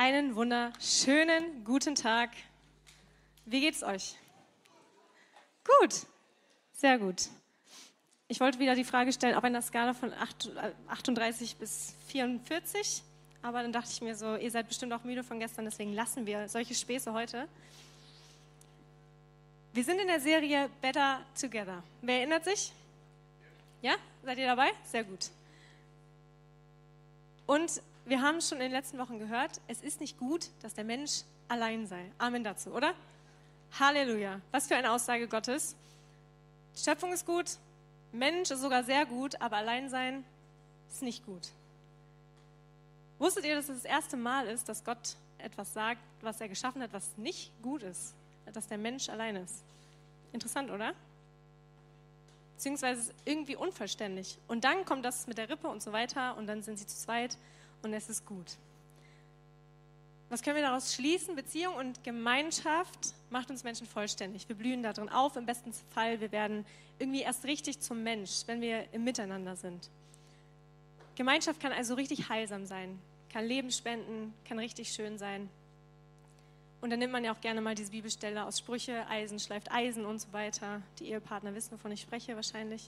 Einen wunderschönen guten Tag. Wie geht's euch? Gut, sehr gut. Ich wollte wieder die Frage stellen, auf einer Skala von 38 bis 44, aber dann dachte ich mir so, ihr seid bestimmt auch müde von gestern, deswegen lassen wir solche Späße heute. Wir sind in der Serie Better Together. Wer erinnert sich? Ja? Seid ihr dabei? Sehr gut. Und wir haben schon in den letzten Wochen gehört, es ist nicht gut, dass der Mensch allein sei. Amen dazu, oder? Halleluja. Was für eine Aussage Gottes. Die Schöpfung ist gut, Mensch ist sogar sehr gut, aber allein sein ist nicht gut. Wusstet ihr, dass es das erste Mal ist, dass Gott etwas sagt, was er geschaffen hat, was nicht gut ist? Dass der Mensch allein ist. Interessant, oder? Beziehungsweise irgendwie unvollständig. Und dann kommt das mit der Rippe und so weiter und dann sind sie zu zweit und es ist gut. Was können wir daraus schließen? Beziehung und Gemeinschaft macht uns Menschen vollständig. Wir blühen da drin auf, im besten Fall. Wir werden irgendwie erst richtig zum Mensch, wenn wir im Miteinander sind. Gemeinschaft kann also richtig heilsam sein, kann Leben spenden, kann richtig schön sein. Und dann nimmt man ja auch gerne mal diese Bibelstelle aus Sprüche, Eisen schleift Eisen und so weiter. Die Ehepartner wissen, wovon ich spreche wahrscheinlich.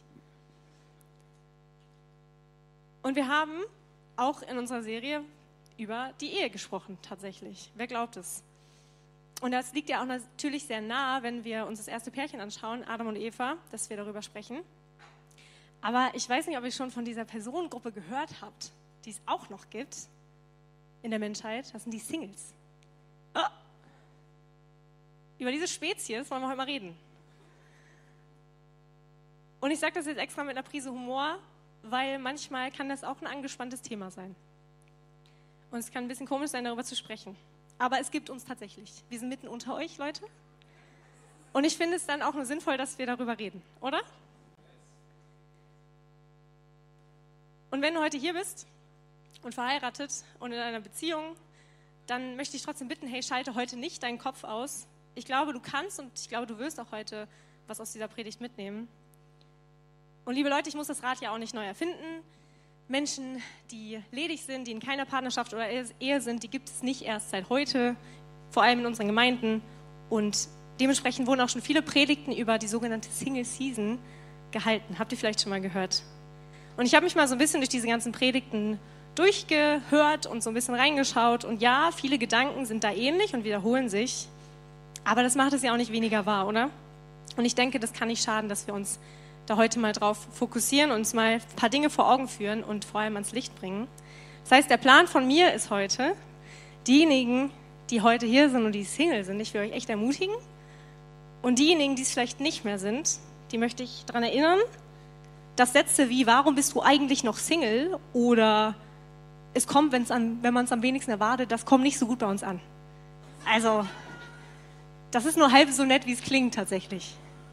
Und wir haben auch in unserer Serie über die Ehe gesprochen, tatsächlich. Wer glaubt es? Und das liegt ja auch natürlich sehr nah, wenn wir uns das erste Pärchen anschauen, Adam und Eva, dass wir darüber sprechen. Aber ich weiß nicht, ob ihr schon von dieser Personengruppe gehört habt, die es auch noch gibt in der Menschheit. Das sind die Singles. Oh. Über diese Spezies wollen wir heute mal reden. Und ich sage das jetzt extra mit einer Prise Humor, weil manchmal kann das auch ein angespanntes Thema sein. Und es kann ein bisschen komisch sein, darüber zu sprechen. Aber es gibt uns tatsächlich. Wir sind mitten unter euch, Leute. Und ich finde es dann auch nur sinnvoll, dass wir darüber reden, oder? Und wenn du heute hier bist und verheiratet und in einer Beziehung, dann möchte ich trotzdem bitten, hey, schalte heute nicht deinen Kopf aus. Ich glaube, du kannst und ich glaube, du wirst auch heute was aus dieser Predigt mitnehmen. Und liebe Leute, ich muss das Rad ja auch nicht neu erfinden. Menschen, die ledig sind, die in keiner Partnerschaft oder Ehe sind, die gibt es nicht erst seit heute, vor allem in unseren Gemeinden. Und dementsprechend wurden auch schon viele Predigten über die sogenannte Single Season gehalten. Habt ihr vielleicht schon mal gehört? Und ich habe mich mal so ein bisschen durch diese ganzen Predigten durchgehört und so ein bisschen reingeschaut. Und ja, viele Gedanken sind da ähnlich und wiederholen sich. Aber das macht es ja auch nicht weniger wahr, oder? Und ich denke, das kann nicht schaden, dass wir uns da heute mal drauf fokussieren, uns mal ein paar Dinge vor Augen führen und vor allem ans Licht bringen. Das heißt, der Plan von mir ist heute, diejenigen, die heute hier sind und die Single sind, ich will euch echt ermutigen. Und diejenigen, die es vielleicht nicht mehr sind, die möchte ich daran erinnern, dass Sätze wie, warum bist du eigentlich noch Single? Oder es kommt, wenn man es am wenigsten erwartet, das kommt nicht so gut bei uns an. Also, das ist nur halb so nett, wie es klingt tatsächlich.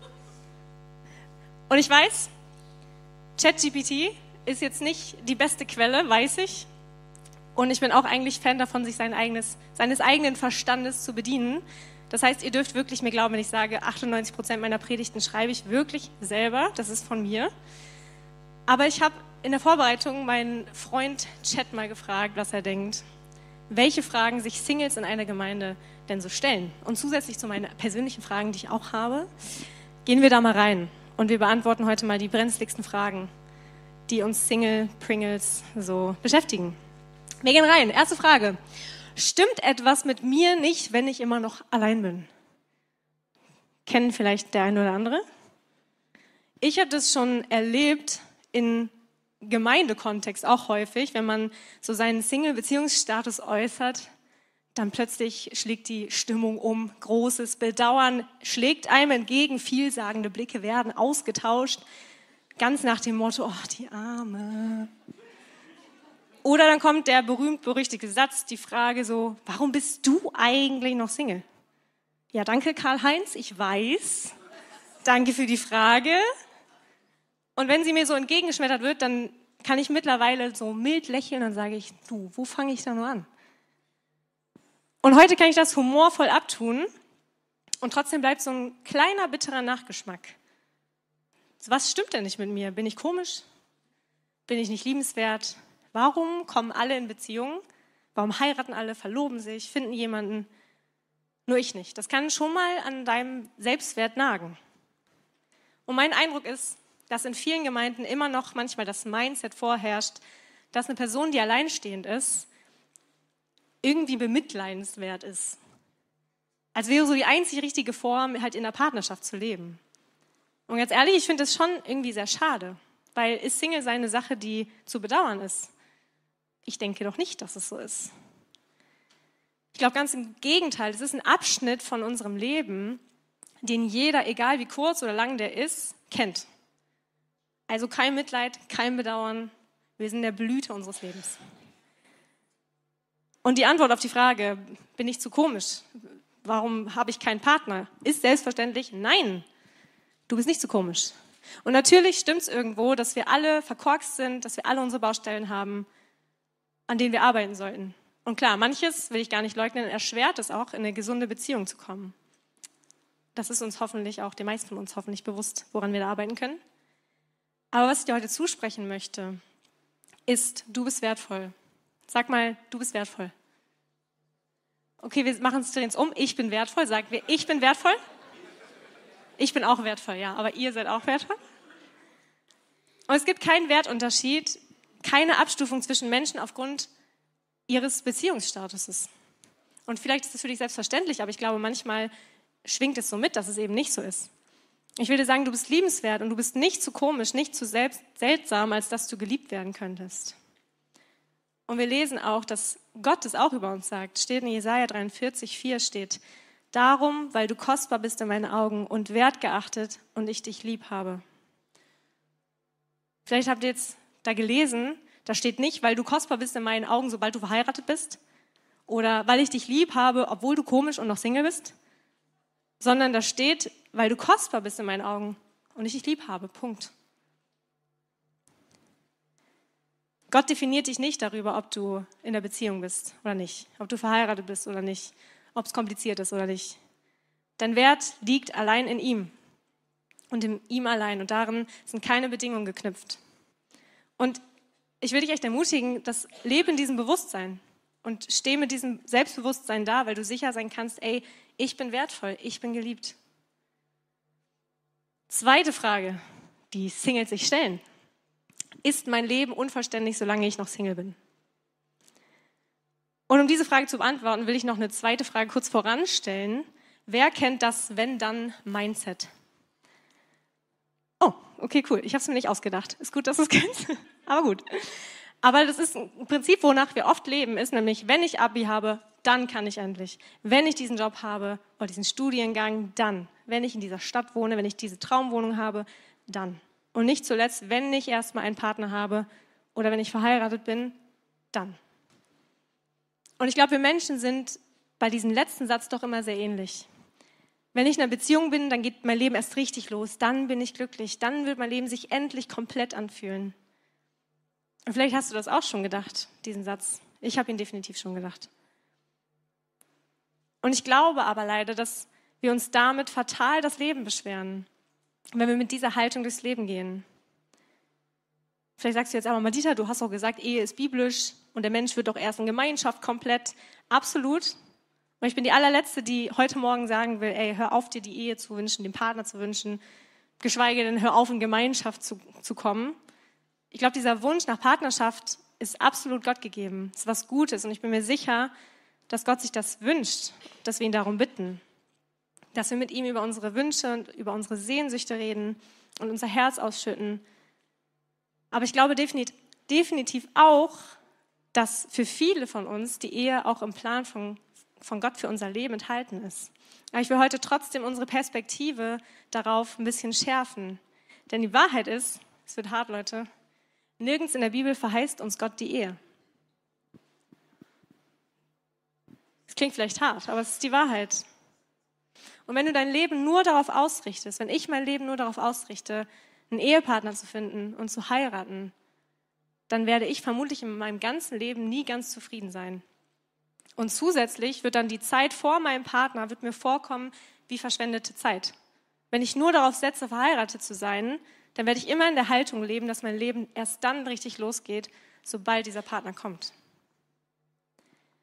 Und ich weiß, ChatGPT ist jetzt nicht die beste Quelle, weiß ich. Und ich bin auch eigentlich Fan davon, sich seines eigenen Verstandes zu bedienen. Das heißt, ihr dürft wirklich mir glauben, wenn ich sage, 98% meiner Predigten schreibe ich wirklich selber. Das ist von mir. Aber ich habe in der Vorbereitung meinen Freund Chat mal gefragt, was er denkt. Welche Fragen sich Singles in einer Gemeinde denn so stellen. Und zusätzlich zu meinen persönlichen Fragen, die ich auch habe, gehen wir da mal rein. Und wir beantworten heute mal die brenzligsten Fragen, die uns Single-Pringles so beschäftigen. Wir gehen rein. Erste Frage. Stimmt etwas mit mir nicht, wenn ich immer noch allein bin? Kennen vielleicht der eine oder andere? Ich habe das schon erlebt in Gemeindekontext auch häufig, wenn man so seinen Single-Beziehungsstatus äußert, dann plötzlich schlägt die Stimmung um, großes Bedauern schlägt einem entgegen, vielsagende Blicke werden ausgetauscht, ganz nach dem Motto, oh, die Arme. Oder dann kommt der berühmt-berüchtigte Satz, die Frage so, warum bist du eigentlich noch Single? Ja, danke Karl-Heinz, ich weiß. Danke für die Frage. Und wenn sie mir so entgegengeschmettert wird, dann kann ich mittlerweile so mild lächeln, dann sage ich, du, wo fange ich da nur an? Und heute kann ich das humorvoll abtun und trotzdem bleibt so ein kleiner, bitterer Nachgeschmack. Was stimmt denn nicht mit mir? Bin ich komisch? Bin ich nicht liebenswert? Warum kommen alle in Beziehungen, Warum heiraten alle, verloben sich, finden jemanden? Nur ich nicht. Das kann schon mal an deinem Selbstwert nagen. Und mein Eindruck ist, dass in vielen Gemeinden immer noch manchmal das Mindset vorherrscht, dass eine Person, die alleinstehend ist, irgendwie bemitleidenswert ist. Als wäre so die einzig richtige Form, halt in der Partnerschaft zu leben. Und ganz ehrlich, ich finde das schon irgendwie sehr schade, weil ist Single sein eine Sache, die zu bedauern ist? Ich denke doch nicht, dass es so ist. Ich glaube ganz im Gegenteil, es ist ein Abschnitt von unserem Leben, den jeder, egal wie kurz oder lang der ist, kennt. Also kein Mitleid, kein Bedauern, wir sind in der Blüte unseres Lebens. Und die Antwort auf die Frage, bin ich zu komisch? Warum habe ich keinen Partner? Ist selbstverständlich, nein, du bist nicht zu komisch. Und natürlich stimmt es irgendwo, dass wir alle verkorkst sind, dass wir alle unsere Baustellen haben, an denen wir arbeiten sollten. Und klar, manches, will ich gar nicht leugnen, erschwert es auch, in eine gesunde Beziehung zu kommen. Das ist uns hoffentlich auch, den meisten von uns hoffentlich bewusst, woran wir da arbeiten können. Aber was ich dir heute zusprechen möchte, ist, du bist wertvoll. Sag mal, du bist wertvoll. Okay, wir machen es jetzt um. Ich bin wertvoll. Sagen wir, ich bin wertvoll. Ich bin auch wertvoll, ja, aber ihr seid auch wertvoll. Und es gibt keinen Wertunterschied, keine Abstufung zwischen Menschen aufgrund ihres Beziehungsstatuses. Und vielleicht ist das für dich selbstverständlich, aber ich glaube, manchmal schwingt es so mit, dass es eben nicht so ist. Ich will dir sagen, du bist liebenswert und du bist nicht zu komisch, nicht zu seltsam, als dass du geliebt werden könntest. Und wir lesen auch, dass Gott es auch über uns sagt. Steht in Jesaja 43,4 steht, darum, weil du kostbar bist in meinen Augen und wertgeachtet und ich dich lieb habe. Vielleicht habt ihr jetzt da gelesen, da steht nicht, weil du kostbar bist in meinen Augen, sobald du verheiratet bist, oder weil ich dich lieb habe, obwohl du komisch und noch Single bist, sondern da steht, weil du kostbar bist in meinen Augen und ich dich lieb habe. Punkt. Gott definiert dich nicht darüber, ob du in der Beziehung bist oder nicht, ob du verheiratet bist oder nicht, ob es kompliziert ist oder nicht. Dein Wert liegt allein in ihm und in ihm allein und darin sind keine Bedingungen geknüpft. Und ich will dich echt ermutigen, das lebe in diesem Bewusstsein und steh mit diesem Selbstbewusstsein da, weil du sicher sein kannst, ey, ich bin wertvoll, ich bin geliebt. Zweite Frage, die Singles sich stellen. Ist mein Leben unvollständig, solange ich noch Single bin? Und um diese Frage zu beantworten, will ich noch eine zweite Frage kurz voranstellen. Wer kennt das Wenn-Dann-Mindset? Oh, okay, cool. Ich habe es mir nicht ausgedacht. Ist gut, dass du es kennst, aber gut. Aber das ist ein Prinzip, wonach wir oft leben, ist nämlich, wenn ich Abi habe, dann kann ich endlich. Wenn ich diesen Job habe oder diesen Studiengang, dann. Wenn ich in dieser Stadt wohne, wenn ich diese Traumwohnung habe, dann. Und nicht zuletzt, wenn ich erstmal einen Partner habe oder wenn ich verheiratet bin, dann. Und ich glaube, wir Menschen sind bei diesem letzten Satz doch immer sehr ähnlich. Wenn ich in einer Beziehung bin, dann geht mein Leben erst richtig los. Dann bin ich glücklich. Dann wird mein Leben sich endlich komplett anfühlen. Und vielleicht hast du das auch schon gedacht, diesen Satz. Ich habe ihn definitiv schon gedacht. Und ich glaube aber leider, dass wir uns damit fatal das Leben beschweren, wenn wir mit dieser Haltung durchs Leben gehen. Vielleicht sagst du jetzt aber, Madita, du hast auch gesagt, Ehe ist biblisch und der Mensch wird doch erst in Gemeinschaft komplett. Absolut. Und ich bin die allerletzte, die heute Morgen sagen will, ey, hör auf, dir die Ehe zu wünschen, den Partner zu wünschen, geschweige denn, hör auf, in Gemeinschaft zu kommen. Ich glaube, dieser Wunsch nach Partnerschaft ist absolut Gott gegeben. Es ist was Gutes und ich bin mir sicher, dass Gott sich das wünscht, dass wir ihn darum bitten. Dass wir mit ihm über unsere Wünsche und über unsere Sehnsüchte reden und unser Herz ausschütten. Aber ich glaube definitiv auch, dass für viele von uns die Ehe auch im Plan von Gott für unser Leben enthalten ist. Aber ich will heute trotzdem unsere Perspektive darauf ein bisschen schärfen. Denn die Wahrheit ist, es wird hart, Leute, nirgends in der Bibel verheißt uns Gott die Ehe. Das klingt vielleicht hart, aber es ist die Wahrheit. Und wenn du dein Leben nur darauf ausrichtest, wenn ich mein Leben nur darauf ausrichte, einen Ehepartner zu finden und zu heiraten, dann werde ich vermutlich in meinem ganzen Leben nie ganz zufrieden sein. Und zusätzlich wird dann die Zeit vor meinem Partner wird mir vorkommen wie verschwendete Zeit. Wenn ich nur darauf setze, verheiratet zu sein, dann werde ich immer in der Haltung leben, dass mein Leben erst dann richtig losgeht, sobald dieser Partner kommt.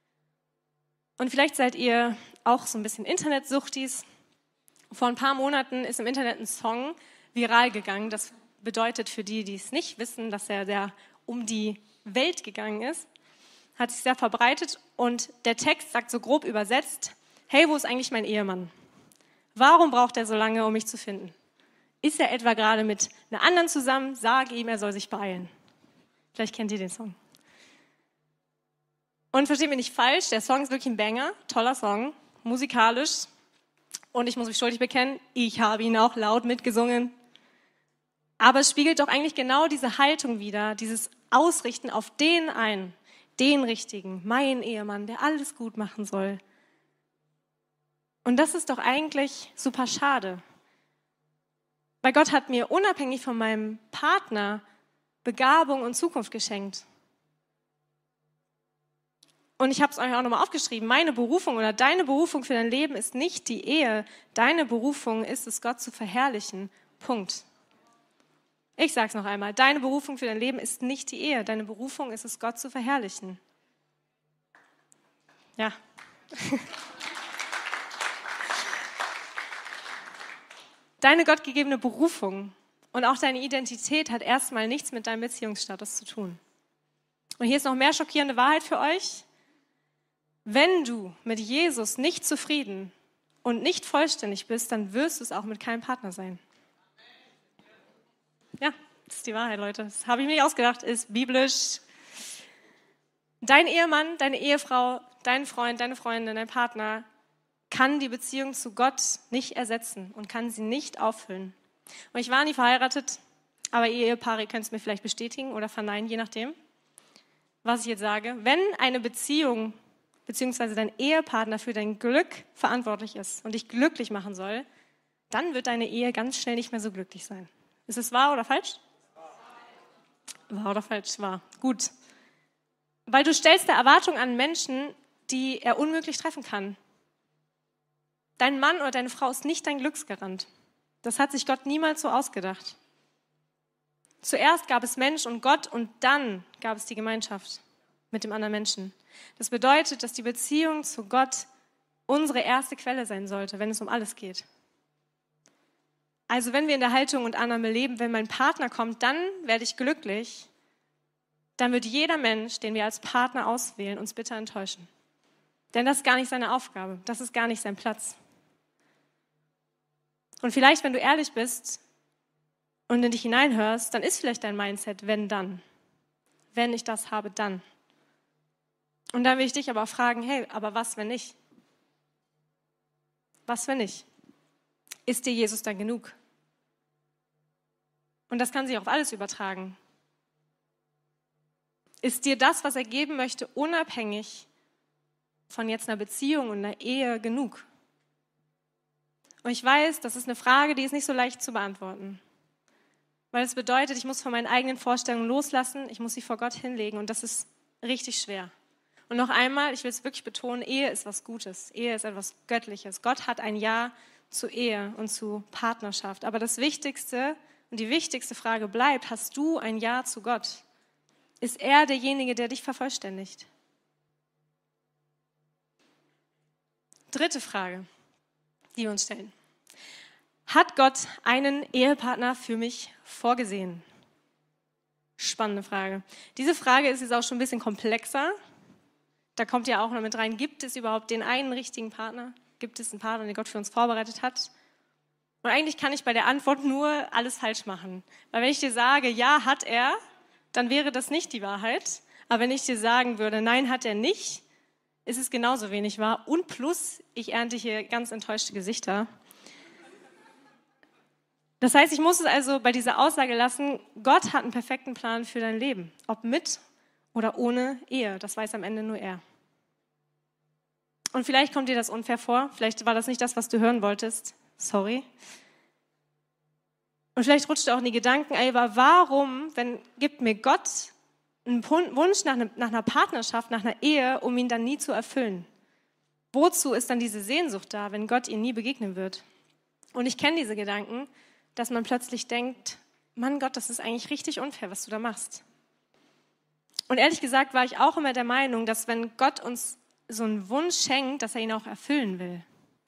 Und vielleicht seid ihr auch so ein bisschen Internetsuchtis. Vor ein paar Monaten ist im Internet ein Song viral gegangen. Das bedeutet für die, die es nicht wissen, dass er sehr um die Welt gegangen ist. Hat sich sehr verbreitet und der Text sagt so grob übersetzt: Hey, wo ist eigentlich mein Ehemann? Warum braucht er so lange, um mich zu finden? Ist er etwa gerade mit einer anderen zusammen? Sage ihm, er soll sich beeilen. Vielleicht kennt ihr den Song. Und versteht mich nicht falsch, der Song ist wirklich ein Banger, toller Song, musikalisch. Und ich muss mich schuldig bekennen, ich habe ihn auch laut mitgesungen. Aber es spiegelt doch eigentlich genau diese Haltung wider, dieses Ausrichten auf den einen, den Richtigen, meinen Ehemann, der alles gut machen soll. Und das ist doch eigentlich super schade. Weil Gott hat mir unabhängig von meinem Partner Begabung und Zukunft geschenkt. Und ich habe es euch auch nochmal aufgeschrieben, meine Berufung oder deine Berufung für dein Leben ist nicht die Ehe. Deine Berufung ist es, Gott zu verherrlichen. Punkt. Ich sage es noch einmal, deine Berufung für dein Leben ist nicht die Ehe. Deine Berufung ist es, Gott zu verherrlichen. Ja. Deine gottgegebene Berufung und auch deine Identität hat erstmal nichts mit deinem Beziehungsstatus zu tun. Und hier ist noch mehr schockierende Wahrheit für euch. Wenn du mit Jesus nicht zufrieden und nicht vollständig bist, dann wirst du es auch mit keinem Partner sein. Ja, das ist die Wahrheit, Leute. Das habe ich mir nicht ausgedacht, ist biblisch. Dein Ehemann, deine Ehefrau, dein Freund, deine Freundin, dein Partner kann die Beziehung zu Gott nicht ersetzen und kann sie nicht auffüllen. Und ich war nie verheiratet, aber ihr Ehepaare könnt es mir vielleicht bestätigen oder verneinen, je nachdem, was ich jetzt sage. Wenn eine Beziehung bzw. dein Ehepartner für dein Glück verantwortlich ist und dich glücklich machen soll, dann wird deine Ehe ganz schnell nicht mehr so glücklich sein. Ist es wahr oder falsch? Wahr oder falsch? Wahr. Gut. Weil du stellst da Erwartungen an Menschen, die er unmöglich treffen kann. Dein Mann oder deine Frau ist nicht dein Glücksgarant. Das hat sich Gott niemals so ausgedacht. Zuerst gab es Mensch und Gott und dann gab es die Gemeinschaft mit dem anderen Menschen. Das bedeutet, dass die Beziehung zu Gott unsere erste Quelle sein sollte, wenn es um alles geht. Also wenn wir in der Haltung und Annahme leben, wenn mein Partner kommt, dann werde ich glücklich, dann wird jeder Mensch, den wir als Partner auswählen, uns bitter enttäuschen. Denn das ist gar nicht seine Aufgabe, das ist gar nicht sein Platz. Und vielleicht, wenn du ehrlich bist und in dich hineinhörst, dann ist vielleicht dein Mindset, wenn dann. Wenn ich das habe, dann. Und dann will ich dich aber fragen, hey, aber was, wenn nicht? Was, wenn nicht? Ist dir Jesus dann genug? Und das kann sich auf alles übertragen. Ist dir das, was er geben möchte, unabhängig von jetzt einer Beziehung und einer Ehe genug? Und ich weiß, das ist eine Frage, die ist nicht so leicht zu beantworten. Weil es bedeutet, ich muss von meinen eigenen Vorstellungen loslassen, ich muss sie vor Gott hinlegen und das ist richtig schwer. Und noch einmal, ich will es wirklich betonen, Ehe ist was Gutes, Ehe ist etwas Göttliches. Gott hat ein Ja zu Ehe und zu Partnerschaft. Aber das Wichtigste und die wichtigste Frage bleibt, hast du ein Ja zu Gott? Ist er derjenige, der dich vervollständigt? Dritte Frage, die wir uns stellen. Hat Gott einen Ehepartner für mich vorgesehen? Spannende Frage. Diese Frage ist jetzt auch schon ein bisschen komplexer. Da kommt ja auch noch mit rein, gibt es überhaupt den einen richtigen Partner? Gibt es einen Partner, den Gott für uns vorbereitet hat? Und eigentlich kann ich bei der Antwort nur alles falsch machen. Weil wenn ich dir sage, ja, hat er, dann wäre das nicht die Wahrheit. Aber wenn ich dir sagen würde, nein, hat er nicht, ist es genauso wenig wahr. Und plus, ich ernte hier ganz enttäuschte Gesichter. Das heißt, ich muss es also bei dieser Aussage lassen, Gott hat einen perfekten Plan für dein Leben. Ob mit oder ohne Ehe, das weiß am Ende nur er. Und vielleicht kommt dir das unfair vor, vielleicht war das nicht das, was du hören wolltest. Sorry. Und vielleicht rutscht du auch in die Gedanken, aber warum, gibt mir Gott einen Wunsch nach einer Partnerschaft, nach einer Ehe, um ihn dann nie zu erfüllen? Wozu ist dann diese Sehnsucht da, wenn Gott ihn nie begegnen wird? Und ich kenne diese Gedanken, dass man plötzlich denkt, Mann Gott, das ist eigentlich richtig unfair, was du da machst. Und ehrlich gesagt war ich auch immer der Meinung, dass wenn Gott uns so einen Wunsch schenkt, dass er ihn auch erfüllen will.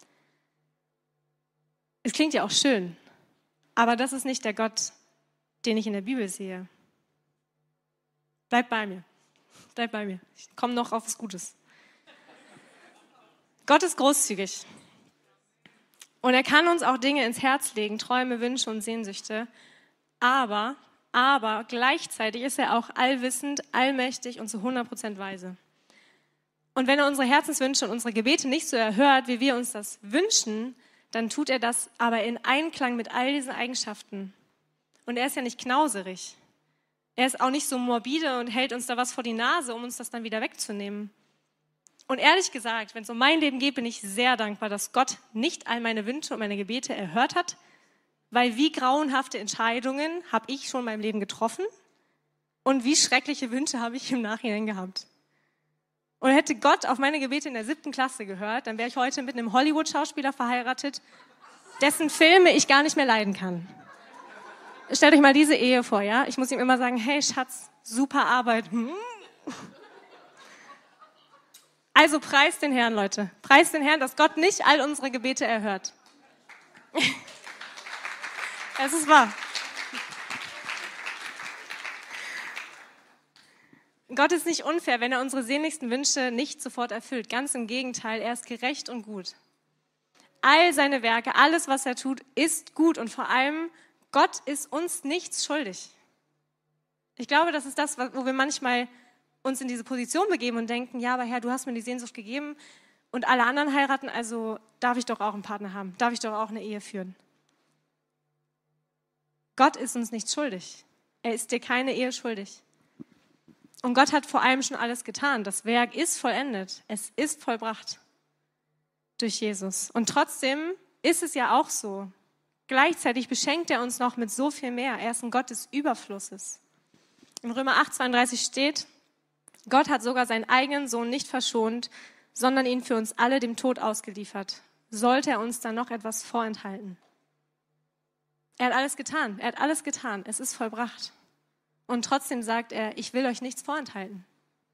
Es klingt ja auch schön, aber das ist nicht der Gott, den ich in der Bibel sehe. Bleib bei mir. Bleib bei mir. Ich komme noch auf was Gutes. Gott ist großzügig. Und er kann uns auch Dinge ins Herz legen, Träume, Wünsche und Sehnsüchte. Aber gleichzeitig ist er auch allwissend, allmächtig und zu 100% weise. Und wenn er unsere Herzenswünsche und unsere Gebete nicht so erhört, wie wir uns das wünschen, dann tut er das aber in Einklang mit all diesen Eigenschaften. Und er ist ja nicht knauserig. Er ist auch nicht so morbide und hält uns da was vor die Nase, um uns das dann wieder wegzunehmen. Und ehrlich gesagt, wenn es um mein Leben geht, bin ich sehr dankbar, dass Gott nicht all meine Wünsche und meine Gebete erhört hat, weil wie grauenhafte Entscheidungen habe ich schon in meinem Leben getroffen und wie schreckliche Wünsche habe ich im Nachhinein gehabt. Und hätte Gott auf meine Gebete in der 7. Klasse gehört, dann wäre ich heute mit einem Hollywood-Schauspieler verheiratet, dessen Filme ich gar nicht mehr leiden kann. Stellt euch mal diese Ehe vor, ja? Ich muss ihm immer sagen, hey Schatz, super Arbeit. Also preist den Herrn, Leute. Preist den Herrn, dass Gott nicht all unsere Gebete erhört. Es ist wahr. Gott ist nicht unfair, wenn er unsere sehnlichsten Wünsche nicht sofort erfüllt. Ganz im Gegenteil, er ist gerecht und gut. All seine Werke, alles, was er tut, ist gut und vor allem, Gott ist uns nichts schuldig. Ich glaube, das ist das, wo wir manchmal uns in diese Position begeben und denken, ja, aber Herr, du hast mir die Sehnsucht gegeben und alle anderen heiraten, also darf ich doch auch einen Partner haben, darf ich doch auch eine Ehe führen. Gott ist uns nichts schuldig. Er ist dir keine Ehe schuldig. Und Gott hat vor allem schon alles getan. Das Werk ist vollendet. Es ist vollbracht durch Jesus. Und trotzdem ist es ja auch so. Gleichzeitig beschenkt er uns noch mit so viel mehr. Er ist ein Gott des Überflusses. In Römer 8,32 steht, Gott hat sogar seinen eigenen Sohn nicht verschont, sondern ihn für uns alle dem Tod ausgeliefert. Sollte er uns dann noch etwas vorenthalten? Er hat alles getan. Er hat alles getan. Es ist vollbracht. Und trotzdem sagt er, ich will euch nichts vorenthalten.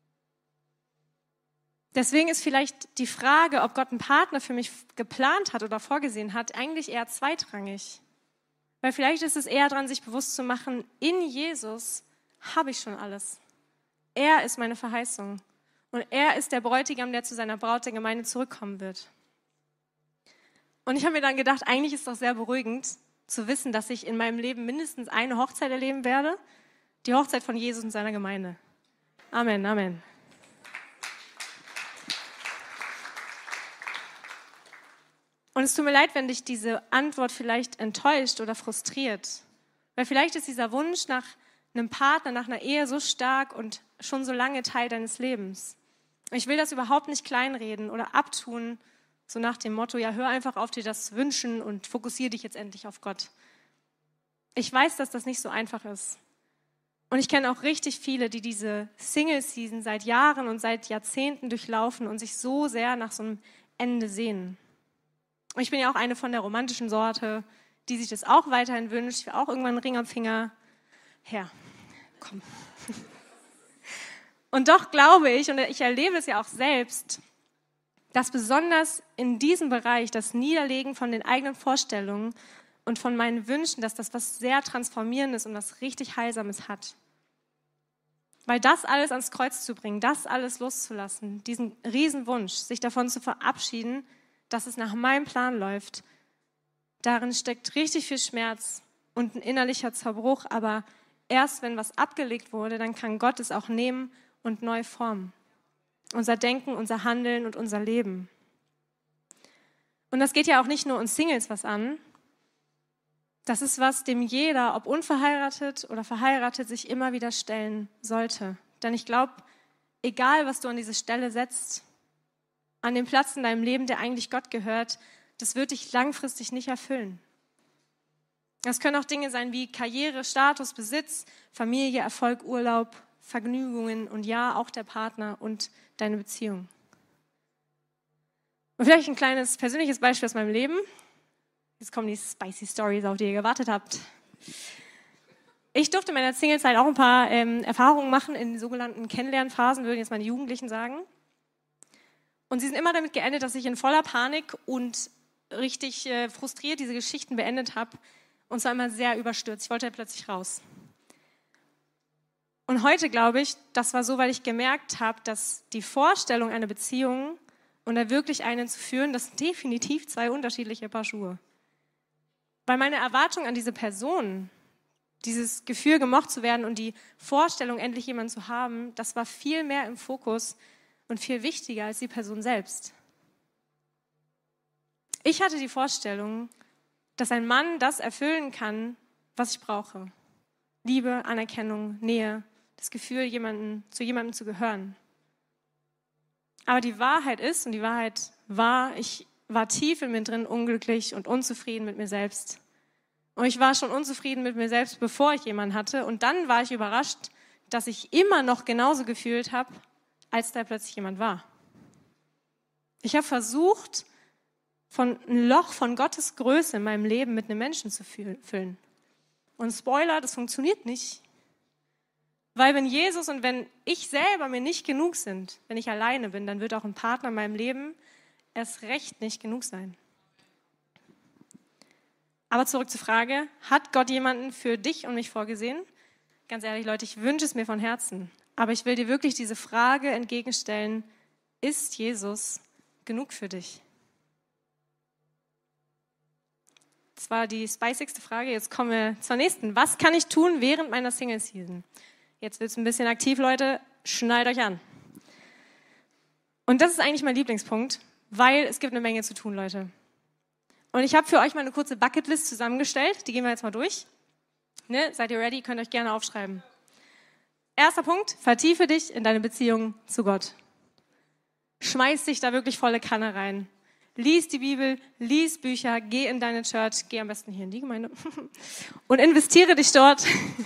Deswegen ist vielleicht die Frage, ob Gott einen Partner für mich geplant hat oder vorgesehen hat, eigentlich eher zweitrangig. Weil vielleicht ist es eher daran, sich bewusst zu machen, in Jesus habe ich schon alles. Er ist meine Verheißung. Und er ist der Bräutigam, der zu seiner Braut der Gemeinde zurückkommen wird. Und ich habe mir dann gedacht, eigentlich ist es doch sehr beruhigend zu wissen, dass ich in meinem Leben mindestens eine Hochzeit erleben werde. Die Hochzeit von Jesus und seiner Gemeinde. Amen, Amen. Und es tut mir leid, wenn dich diese Antwort vielleicht enttäuscht oder frustriert. Weil vielleicht ist dieser Wunsch nach einem Partner, nach einer Ehe so stark und schon so lange Teil deines Lebens. Und ich will das überhaupt nicht kleinreden oder abtun, so nach dem Motto, ja, hör einfach auf, dir das zu wünschen und fokussiere dich jetzt endlich auf Gott. Ich weiß, dass das nicht so einfach ist. Und ich kenne auch richtig viele, die diese Single-Season seit Jahren und seit Jahrzehnten durchlaufen und sich so sehr nach so einem Ende sehnen. Und ich bin ja auch eine von der romantischen Sorte, die sich das auch weiterhin wünscht. Ich will auch irgendwann einen Ring am Finger. Herr, komm. Und doch glaube ich, und ich erlebe es ja auch selbst, dass besonders in diesem Bereich das Niederlegen von den eigenen Vorstellungen und von meinen Wünschen, dass das was sehr Transformierendes und was richtig Heilsames hat. Weil das alles ans Kreuz zu bringen, das alles loszulassen, diesen Riesenwunsch, sich davon zu verabschieden, dass es nach meinem Plan läuft, darin steckt richtig viel Schmerz und ein innerlicher Zerbruch, aber erst wenn was abgelegt wurde, dann kann Gott es auch nehmen und neu formen. Unser Denken, unser Handeln und unser Leben. Und das geht ja auch nicht nur uns Singles was an. Das ist was, dem jeder, ob unverheiratet oder verheiratet, sich immer wieder stellen sollte. Denn ich glaube, egal was du an diese Stelle setzt, an den Platz in deinem Leben, der eigentlich Gott gehört, das wird dich langfristig nicht erfüllen. Das können auch Dinge sein wie Karriere, Status, Besitz, Familie, Erfolg, Urlaub, Vergnügungen und ja, auch der Partner und deine Beziehung. Und vielleicht ein kleines persönliches Beispiel aus meinem Leben. Jetzt kommen die spicy Stories, auf die ihr gewartet habt. Ich durfte in meiner Singlezeit auch ein paar Erfahrungen machen in sogenannten Kennenlernphasen, würden jetzt meine Jugendlichen sagen. Und sie sind immer damit geendet, dass ich in voller Panik und richtig frustriert diese Geschichten beendet habe. Und zwar immer sehr überstürzt. Ich wollte ja plötzlich raus. Und heute glaube ich, das war so, weil ich gemerkt habe, dass die Vorstellung einer Beziehung und da wirklich einen zu führen, das sind definitiv zwei unterschiedliche Paar Schuhe. Weil meine Erwartung an diese Person, dieses Gefühl, gemocht zu werden und die Vorstellung, endlich jemanden zu haben, das war viel mehr im Fokus und viel wichtiger als die Person selbst. Ich hatte die Vorstellung, dass ein Mann das erfüllen kann, was ich brauche. Liebe, Anerkennung, Nähe, das Gefühl, zu jemandem zu gehören. Aber die Wahrheit ist, und die Wahrheit war, ich war tief in mir drin unglücklich und unzufrieden mit mir selbst. Und ich war schon unzufrieden mit mir selbst, bevor ich jemanden hatte. Und dann war ich überrascht, dass ich immer noch genauso gefühlt habe, als da plötzlich jemand war. Ich habe versucht, ein Loch von Gottes Größe in meinem Leben mit einem Menschen zu füllen. Und Spoiler, das funktioniert nicht. Weil wenn Jesus und wenn ich selber mir nicht genug sind, wenn ich alleine bin, dann wird auch ein Partner in meinem Leben erst recht nicht genug sein. Aber zurück zur Frage, hat Gott jemanden für dich und mich vorgesehen? Ganz ehrlich, Leute, ich wünsche es mir von Herzen. Aber ich will dir wirklich diese Frage entgegenstellen, ist Jesus genug für dich? Das war die spicigste Frage. Jetzt kommen wir zur nächsten. Was kann ich tun während meiner Single-Season? Jetzt wird es ein bisschen aktiv, Leute. Schnallt euch an. Und das ist eigentlich mein Lieblingspunkt, weil es gibt eine Menge zu tun, Leute. Und ich habe für euch mal eine kurze Bucketlist zusammengestellt. Die gehen wir jetzt mal durch. Ne? Seid ihr ready? Könnt euch gerne aufschreiben. Erster Punkt, vertiefe dich in deine Beziehung zu Gott. Schmeiß dich da wirklich volle Kanne rein. Lies die Bibel, lies Bücher, geh in deine Church, geh am besten hier in die Gemeinde und investiere dich dort.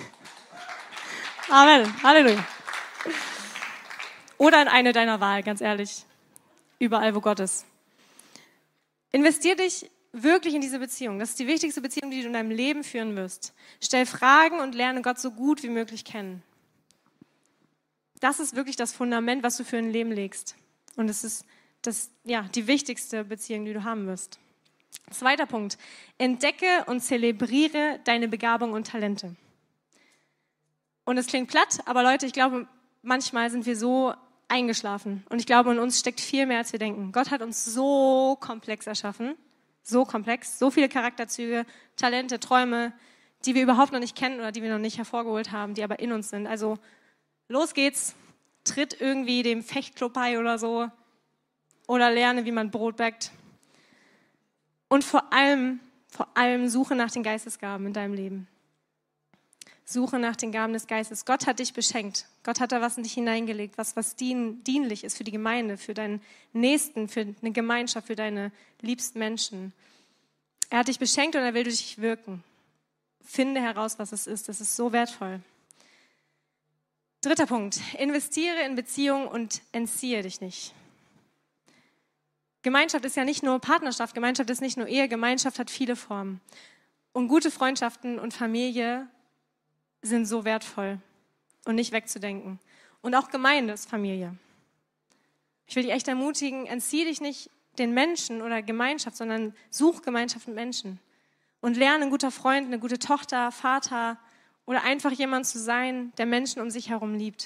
Amen, Halleluja. Oder in eine deiner Wahl, ganz ehrlich. Überall, wo Gott ist. Investier dich wirklich in diese Beziehung. Das ist die wichtigste Beziehung, die du in deinem Leben führen wirst. Stell Fragen und lerne Gott so gut wie möglich kennen. Das ist wirklich das Fundament, was du für ein Leben legst. Und es ist die wichtigste Beziehung, die du haben wirst. Zweiter Punkt. Entdecke und zelebriere deine Begabung und Talente. Und es klingt platt, aber Leute, ich glaube, manchmal sind wir so eingeschlafen. Und ich glaube, in uns steckt viel mehr, als wir denken. Gott hat uns so komplex erschaffen. So komplex. So viele Charakterzüge, Talente, Träume, die wir überhaupt noch nicht kennen oder die wir noch nicht hervorgeholt haben, die aber in uns sind. Also los geht's. Tritt irgendwie dem Fechtclub bei oder so. Oder lerne, wie man Brot backt. Und vor allem suche nach den Geistesgaben in deinem Leben. Suche nach den Gaben des Geistes. Gott hat dich beschenkt. Gott hat da was in dich hineingelegt, was dienlich ist für die Gemeinde, für deinen Nächsten, für eine Gemeinschaft, für deine liebsten Menschen. Er hat dich beschenkt und er will durch dich wirken. Finde heraus, was es ist. Das ist so wertvoll. Dritter Punkt. Investiere in Beziehungen und entziehe dich nicht. Gemeinschaft ist ja nicht nur Partnerschaft, Gemeinschaft ist nicht nur Ehe, Gemeinschaft hat viele Formen. Und gute Freundschaften und Familie sind so wertvoll und nicht wegzudenken. Und auch Gemeinde ist Familie. Ich will dich echt ermutigen, entziehe dich nicht den Menschen oder Gemeinschaft, sondern such Gemeinschaft mit Menschen. Und lerne ein guter Freund, eine gute Tochter, Vater oder einfach jemand zu sein, der Menschen um sich herum liebt.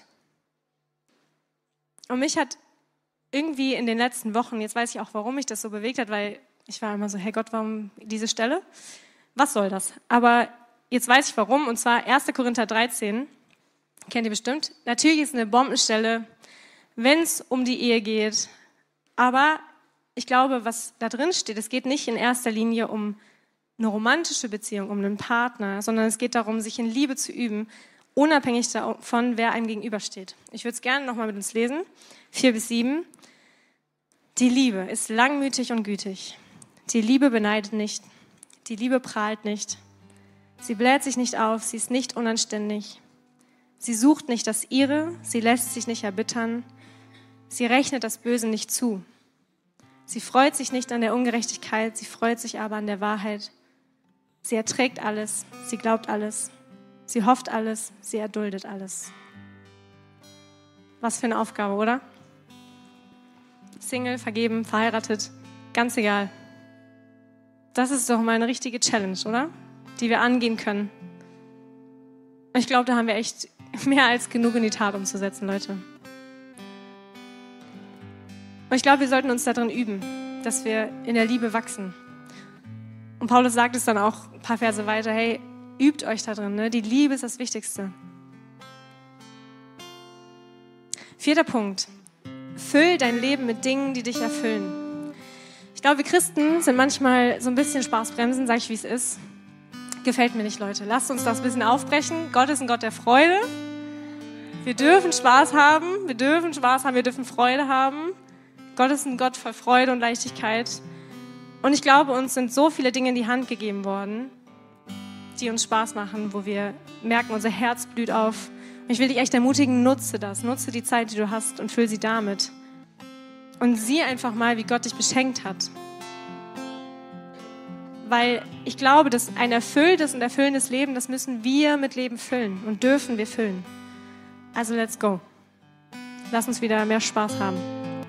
Und mich hat irgendwie in den letzten Wochen, jetzt weiß ich auch, warum mich das so bewegt hat, weil ich war immer so, hey Gott, warum diese Stelle? Was soll das? Aber jetzt weiß ich warum, und zwar 1. Korinther 13, kennt ihr bestimmt. Natürlich ist es eine Bombenstelle, wenn es um die Ehe geht, aber ich glaube, was da drin steht, es geht nicht in erster Linie um eine romantische Beziehung, um einen Partner, sondern es geht darum, sich in Liebe zu üben, unabhängig davon, wer einem gegenübersteht. Ich würde es gerne nochmal mit uns lesen, 4-7. Die Liebe ist langmütig und gütig. Die Liebe beneidet nicht. Die Liebe prahlt nicht. Sie bläht sich nicht auf, sie ist nicht unanständig. Sie sucht nicht das Ihre, sie lässt sich nicht erbittern. Sie rechnet das Böse nicht zu. Sie freut sich nicht an der Ungerechtigkeit, sie freut sich aber an der Wahrheit. Sie erträgt alles, sie glaubt alles. Sie hofft alles, sie erduldet alles. Was für eine Aufgabe, oder? Single, vergeben, verheiratet, ganz egal. Das ist doch mal eine richtige Challenge, oder? Die wir angehen können. Und ich glaube, da haben wir echt mehr als genug in die Tat umzusetzen, Leute. Und ich glaube, wir sollten uns darin üben, dass wir in der Liebe wachsen. Und Paulus sagt es dann auch ein paar Verse weiter, hey, übt euch da drin, ne? Die Liebe ist das Wichtigste. 4. Punkt. Füll dein Leben mit Dingen, die dich erfüllen. Ich glaube, wir Christen sind manchmal so ein bisschen Spaßbremsen, sag ich, wie es ist. Gefällt mir nicht, Leute. Lasst uns das ein bisschen aufbrechen. Gott ist ein Gott der Freude. Wir dürfen Spaß haben, wir dürfen Freude haben. Gott ist ein Gott voll Freude und Leichtigkeit. Und ich glaube, uns sind so viele Dinge in die Hand gegeben worden, die uns Spaß machen, wo wir merken, unser Herz blüht auf. Und ich will dich echt ermutigen, nutze das. Nutze die Zeit, die du hast und füll sie damit. Und sieh einfach mal, wie Gott dich beschenkt hat. Weil ich glaube, dass ein erfülltes und erfüllendes Leben, das müssen wir mit Leben füllen und dürfen wir füllen. Also let's go. Lass uns wieder mehr Spaß haben.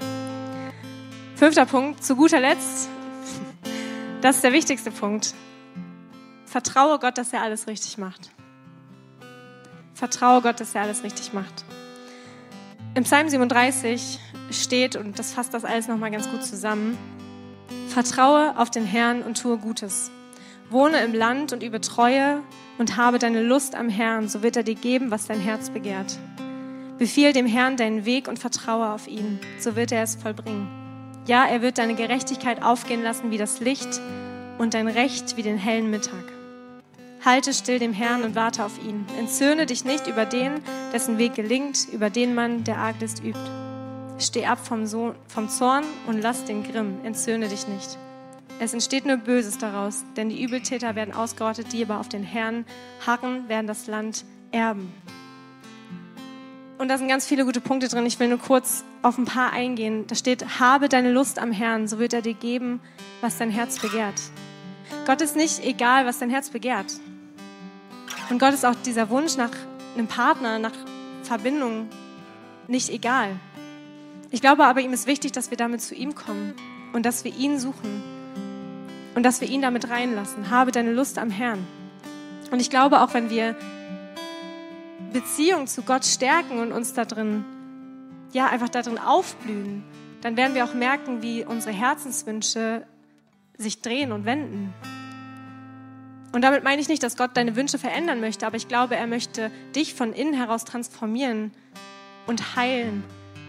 5. Punkt, zu guter Letzt, das ist der wichtigste Punkt. Vertraue Gott, dass er alles richtig macht. Vertraue Gott, dass er alles richtig macht. Im Psalm 37 steht, und das fasst das alles nochmal ganz gut zusammen, vertraue auf den Herrn und tue Gutes. Wohne im Land und übe Treue und habe deine Lust am Herrn, so wird er dir geben, was dein Herz begehrt. Befiehl dem Herrn deinen Weg und vertraue auf ihn, so wird er es vollbringen. Ja, er wird deine Gerechtigkeit aufgehen lassen wie das Licht und dein Recht wie den hellen Mittag. Halte still dem Herrn und warte auf ihn. Entzürne dich nicht über den, dessen Weg gelingt, über den Mann, der Arglist übt. Steh ab vom Zorn und lass den Grimm. Entzürne dich nicht. Es entsteht nur Böses daraus, denn die Übeltäter werden ausgerottet, die aber auf den Herrn harren, werden das Land erben. Und da sind ganz viele gute Punkte drin. Ich will nur kurz auf ein paar eingehen. Da steht, habe deine Lust am Herrn, so wird er dir geben, was dein Herz begehrt. Gott ist nicht egal, was dein Herz begehrt. Und Gott ist auch dieser Wunsch nach einem Partner, nach Verbindung nicht egal. Ich glaube aber, ihm ist wichtig, dass wir damit zu ihm kommen und dass wir ihn suchen und dass wir ihn damit reinlassen. Habe deine Lust am Herrn. Und ich glaube auch, wenn wir Beziehung zu Gott stärken und uns da drin, ja, einfach da drin aufblühen, dann werden wir auch merken, wie unsere Herzenswünsche sich drehen und wenden. Und damit meine ich nicht, dass Gott deine Wünsche verändern möchte, aber ich glaube, er möchte dich von innen heraus transformieren und heilen.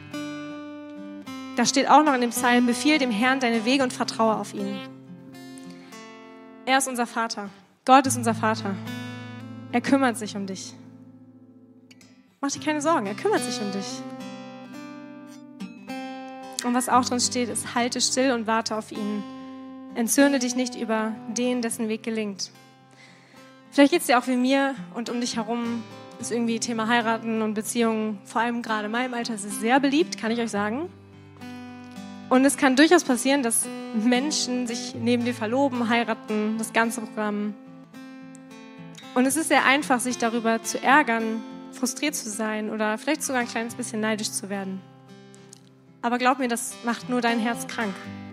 Da steht auch noch in dem Psalm, befiehl dem Herrn deine Wege und vertraue auf ihn. Er ist unser Vater. Gott ist unser Vater. Er kümmert sich um dich. Mach dir keine Sorgen, er kümmert sich um dich. Und was auch drin steht, ist, halte still und warte auf ihn. Entzürne dich nicht über den, dessen Weg gelingt. Vielleicht geht es dir auch wie mir und um dich herum ist irgendwie Thema Heiraten und Beziehungen, vor allem gerade in meinem Alter, ist es sehr beliebt, kann ich euch sagen. Und es kann durchaus passieren, dass Menschen sich neben dir verloben, heiraten, das ganze Programm. Und es ist sehr einfach, sich darüber zu ärgern, frustriert zu sein oder vielleicht sogar ein kleines bisschen neidisch zu werden. Aber glaub mir, das macht nur dein Herz krank.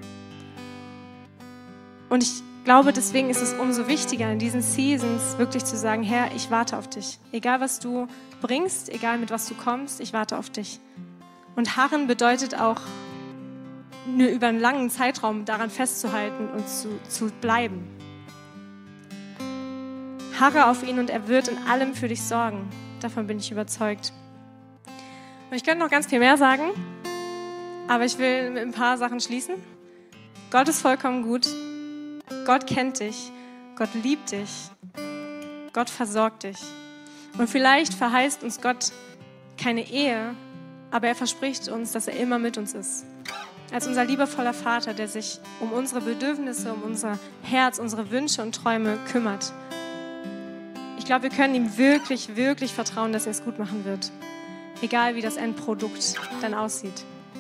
Und ich glaube, deswegen ist es umso wichtiger, in diesen Seasons wirklich zu sagen, Herr, ich warte auf dich. Egal, was du bringst, egal mit was du kommst, ich warte auf dich. Und harren bedeutet auch, nur über einen langen Zeitraum daran festzuhalten und zu bleiben. Harre auf ihn und er wird in allem für dich sorgen. Davon bin ich überzeugt. Und ich könnte noch ganz viel mehr sagen, aber ich will mit ein paar Sachen schließen. Gott ist vollkommen gut. Gott kennt dich. Gott liebt dich. Gott versorgt dich. Und vielleicht verheißt uns Gott keine Ehe, aber er verspricht uns, dass er immer mit uns ist. Als unser liebevoller Vater, der sich um unsere Bedürfnisse, um unser Herz, unsere Wünsche und Träume kümmert. Ich glaube, wir können ihm wirklich, wirklich vertrauen, dass er es gut machen wird. Egal, wie das Endprodukt dann aussieht.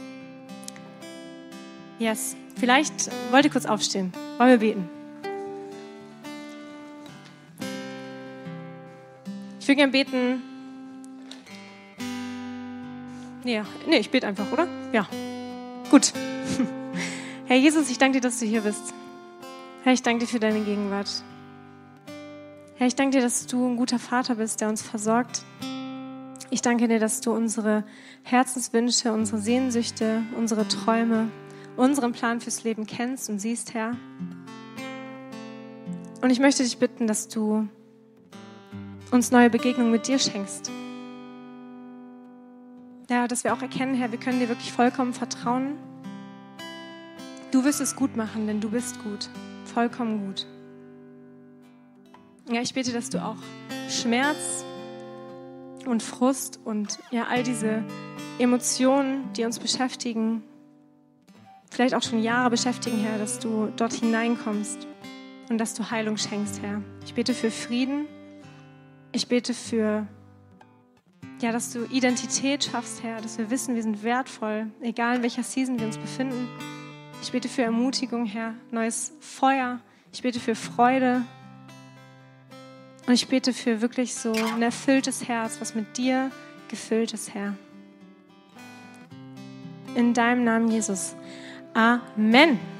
Yes. Vielleicht wollt ihr kurz aufstehen. Wollen wir beten? Ich würde gerne beten. Nee, ich bete einfach, oder? Ja. Gut. Herr Jesus, ich danke dir, dass du hier bist. Herr, ich danke dir für deine Gegenwart. Herr, ich danke dir, dass du ein guter Vater bist, der uns versorgt. Ich danke dir, dass du unsere Herzenswünsche, unsere Sehnsüchte, unsere Träume, unseren Plan fürs Leben kennst und siehst, Herr. Und ich möchte dich bitten, dass du uns neue Begegnungen mit dir schenkst. Ja, dass wir auch erkennen, Herr, wir können dir wirklich vollkommen vertrauen. Du wirst es gut machen, denn du bist gut. Vollkommen gut. Ja, ich bete, dass du auch Schmerz und Frust und ja, all diese Emotionen, die uns beschäftigen, vielleicht auch schon Jahre beschäftigen, Herr, dass du dort hineinkommst und dass du Heilung schenkst, Herr. Ich bete für Frieden. Ich bete für, ja, dass du Identität schaffst, Herr, dass wir wissen, wir sind wertvoll, egal in welcher Season wir uns befinden. Ich bete für Ermutigung, Herr, neues Feuer. Ich bete für Freude. Und ich bete für wirklich so ein erfülltes Herz, was mit dir gefüllt ist, Herr. In deinem Namen, Jesus. Amen.